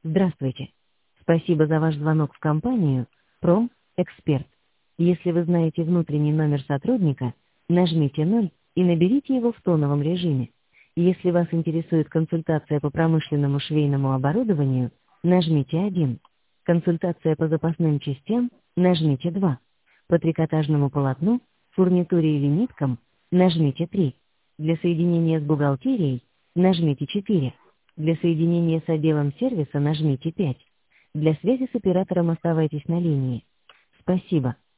Здравствуйте. Спасибо за ваш звонок в компанию «Промэксперт». Если вы знаете внутренний номер сотрудника, нажмите 0 и наберите его в тоновом режиме. Если вас интересует консультация по промышленному швейному оборудованию, нажмите 1. Консультация по запасным частям, нажмите 2. По трикотажному полотну, фурнитуре или ниткам, нажмите 3. Для соединения с бухгалтерией, нажмите 4. Для соединения с отделом сервиса нажмите 5. Для связи с оператором оставайтесь на линии. Спасибо.